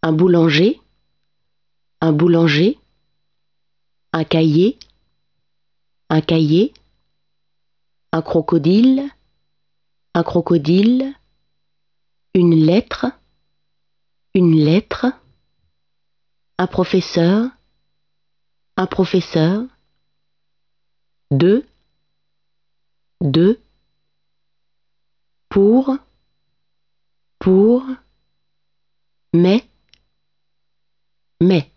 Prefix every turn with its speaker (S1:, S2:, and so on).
S1: un boulanger, un boulanger, un cahier, un cahier, un crocodile, un crocodile, une lettre, un professeur, deux, pour, mais,